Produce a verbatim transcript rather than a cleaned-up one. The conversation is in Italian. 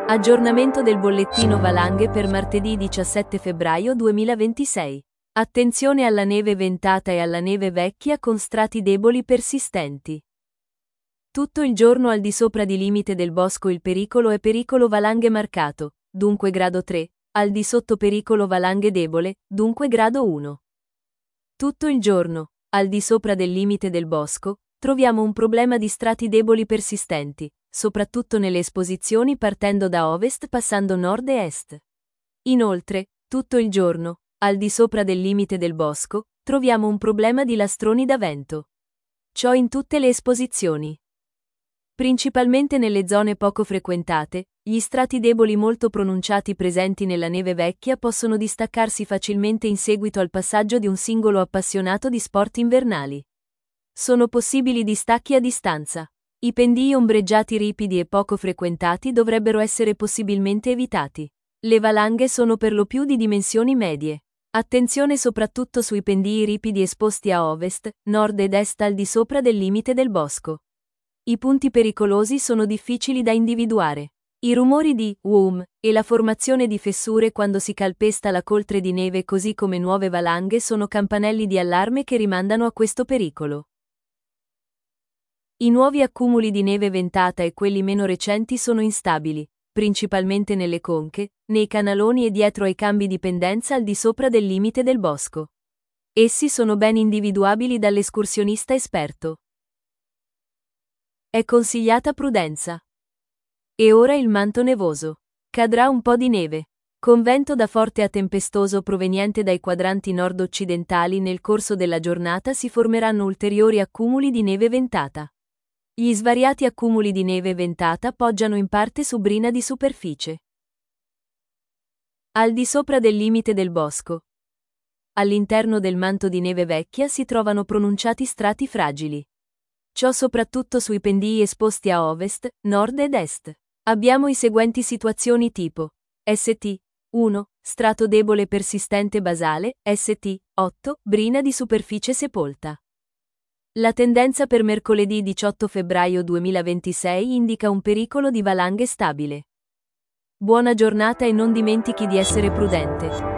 Aggiornamento del bollettino valanghe per martedì diciassette febbraio duemilaventisei. Attenzione alla neve ventata e alla neve vecchia con strati deboli persistenti. Tutto il giorno al di sopra di limite del bosco il pericolo è pericolo valanghe marcato, dunque grado tre, al di sotto pericolo valanghe debole, dunque grado uno. Tutto il giorno, al di sopra del limite del bosco, troviamo un problema di strati deboli persistenti, soprattutto nelle esposizioni partendo da ovest passando nord e est. Inoltre, tutto il giorno, al di sopra del limite del bosco, troviamo un problema di lastroni da vento. Ciò in tutte le esposizioni. Principalmente nelle zone poco frequentate, gli strati deboli molto pronunciati presenti nella neve vecchia possono distaccarsi facilmente in seguito al passaggio di un singolo appassionato di sport invernali. Sono possibili distacchi a distanza. I pendii ombreggiati ripidi e poco frequentati dovrebbero essere possibilmente evitati. Le valanghe sono per lo più di dimensioni medie. Attenzione soprattutto sui pendii ripidi esposti a ovest, nord ed est al di sopra del limite del bosco. I punti pericolosi sono difficili da individuare. I rumori di "whom" e la formazione di fessure quando si calpesta la coltre di neve così come nuove valanghe sono campanelli di allarme che rimandano a questo pericolo. I nuovi accumuli di neve ventata e quelli meno recenti sono instabili, principalmente nelle conche, nei canaloni e dietro ai cambi di pendenza al di sopra del limite del bosco. Essi sono ben individuabili dall'escursionista esperto. È consigliata prudenza. E ora il manto nevoso. Cadrà un po' di neve. Con vento da forte a tempestoso proveniente dai quadranti nord-occidentali nel corso della giornata si formeranno ulteriori accumuli di neve ventata. Gli svariati accumuli di neve ventata poggiano in parte su brina di superficie. Al di sopra del limite del bosco. All'interno del manto di neve vecchia si trovano pronunciati strati fragili. Ciò soprattutto sui pendii esposti a ovest, nord ed est. Abbiamo i seguenti situazioni tipo S T uno, strato debole persistente basale, S T otto, brina di superficie sepolta. La tendenza per mercoledì diciotto febbraio duemilaventisei indica un pericolo di valanghe stabile. Buona giornata e non dimentichi di essere prudente.